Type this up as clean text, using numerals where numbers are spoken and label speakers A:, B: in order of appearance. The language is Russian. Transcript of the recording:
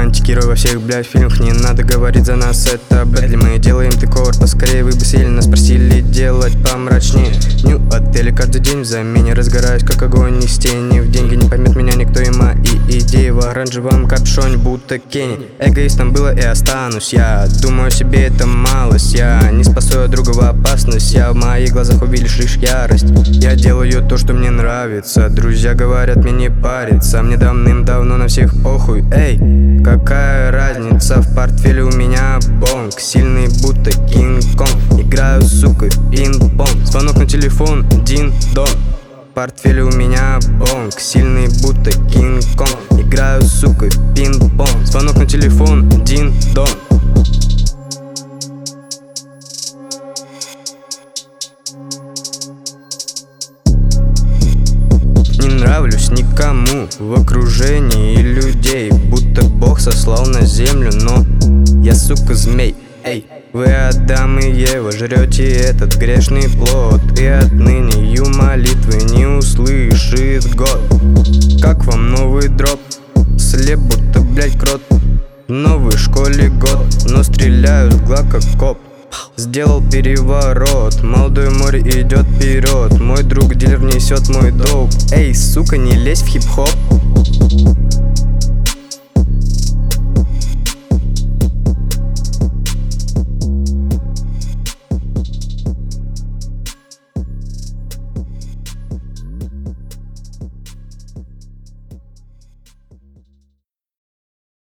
A: антигерой во всех, блядь, фильмах. Не надо говорить за нас, это Брэдли. Мы делаем декор поскорее, вы бы сильно спросили делать помрачнее. Нью отели каждый день в замене. Разгораюсь, как огонь из тени. В деньги не поймет меня никто, и мои идеи в оранжевом капюшоне, будто Кенни. Эгоистом было и останусь. Я думаю о себе, это малость. Я не спасу от друга в опасность. Я в моих глазах увидишь лишь ярость. Я делаю то, что мне нравится. Друзья говорят мне не париться. Мне давным-давно на всех похуй. Эй, какая разница, в портфеле у меня бонг. Сильный, будто Кинг-Конг. Играю, сука, пинг-понг. Звонок на телефон, дин-дон. В портфеле у меня бонг. Сильный, будто Кинг-Конг. Играю, сука, пинг-понг. Звонок на телефон, дин-дон. Не нравлюсь никому в окружении людей, будто Бог сослал на землю, но я, сука, змей. Эй, вы, Адам и Ева, жрете этот грешный плод, и отныне ее молитвы не услышит год. Как вам новый дроп? Слеп, будто, блять, крот. В новой школе год, но стреляю с глаз как коп. Сделал переворот, молодое море идет вперед. Мой друг дилер несет мой долг. Эй, сука, не лезь в хип-хоп.